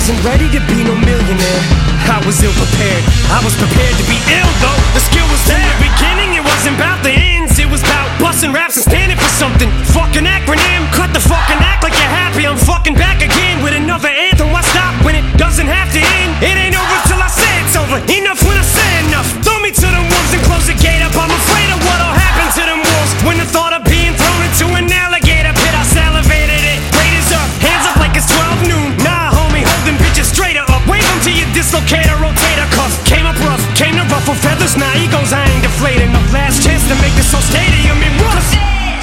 wasn't ready to be no millionaire. I was ill prepared. I was prepared to be ill though. The skill was there. In the beginning, it wasn't about the ends. It was about busting raps and standing for something. Fucking acronym. Cut the fucking act like you're happy. I'm fucking back again with another anthem. Why stop when it doesn't have to end? It ain't over till I say it's over. Enough when I say enough. Throw me to the wolves and close the gate up. I'm afraid of what'll happen to them wolves when the thought of being thrown into an alligator pit. I salivated it. Raiders up. Hands up like it's 12 noon. Nah, homie, holding bitches straighter up. Wave them to your dislocator, rotator cuff. Came up rough, came to ruffle feathers. Now egos, I ain't deflated enough. Last chance to make this whole stadium in rust.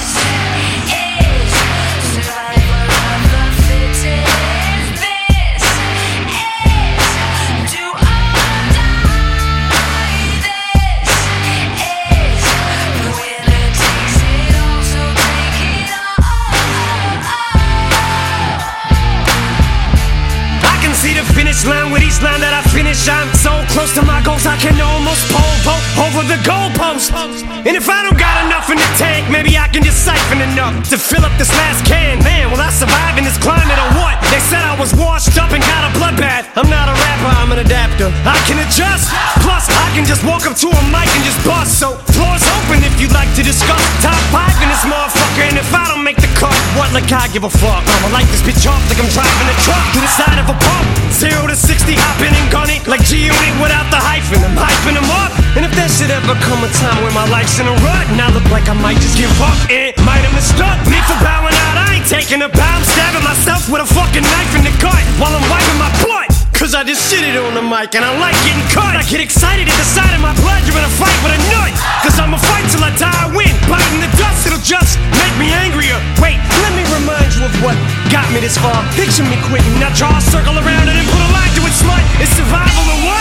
See the finish line with each line that I finish. I'm so close to my goals I can almost pole over the goalpost. And if I don't got enough in the tank, maybe I can just siphon enough to fill up this last can. Man, will I survive in this climate or what? They said I was washed up and got a bloodbath. I'm not a rapper, I'm an adapter. I can adjust, plus I can just walk up to a mic and just bust. So floor's open if you'd like to discuss. Top 5 in this motherfucker, and if I don't make the cut, what like I give a fuck? I'ma light this bitch off like I'm driving a truck to the side of a pump. 0 to 60, hopping and gunning like G-Unit without the hyphen. I'm hyping them up. And if there should ever come a time when my life's in a rut and I look like I might just give up, it might have mistook me for bowing out. I ain't taking a bow. I'm stabbing myself with a fucking knife in the gut while I'm wiping my butt. Cause I just shitted on the mic and I like getting cut. I get excited at the sight of my blood. You're in a fight with a nut. Cause I'ma fight till I die, I win. Biting the dust, it'll just make me angrier. Wait, let me remind you of what got me this far. Picture me quitting, now draw a circle around it and put a line to it, smut. It's survival or what?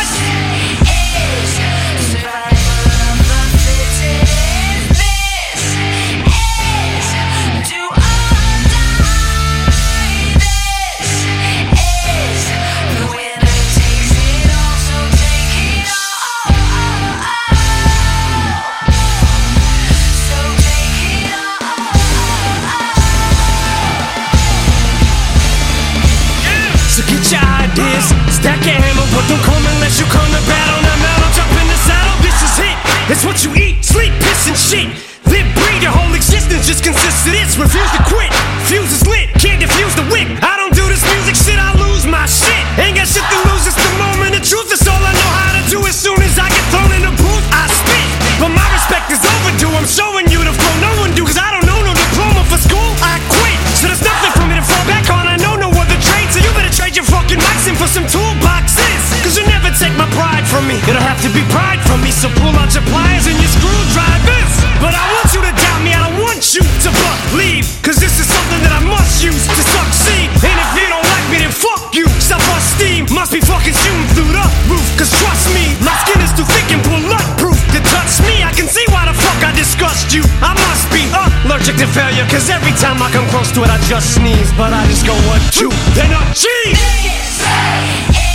Stack your hammer, but don't come unless you come to battle. Now mount, jump in the saddle, this is it. It's what you eat, sleep, piss and shit. Live, breathe, your whole existence just consists of this. Refuse to quit, fuse is lit, can't defuse the wick. I don't do this music shit, I lose my shit. Ain't got shit to lose, it's the moment of truth. It's all I know how to do. As soon as I get thrown in the booth, I spit. But my respect is overdue, I'm showing you the flow no one do. Cause I don't know no diploma for school, I quit. So there's nothing for me to fall back on, I know no other trade. So you better trade your fucking mics in for some toolboxes. Cause you never take my pride from me. It'll have to be pride from me. So pull out your pliers and your screwdrivers. But I want you to doubt me, I don't want you to believe. Cause this is something that I must use to succeed. And if you don't like me then fuck you. Self-esteem must be fucking shooting through the roof. Cause trust me, my skin is too thick and bulletproof to touch me. I can see why the fuck I disgust you. I must be allergic to failure. Cause every time I come close to it I just sneeze. But I just go 1, 2, then a cheese.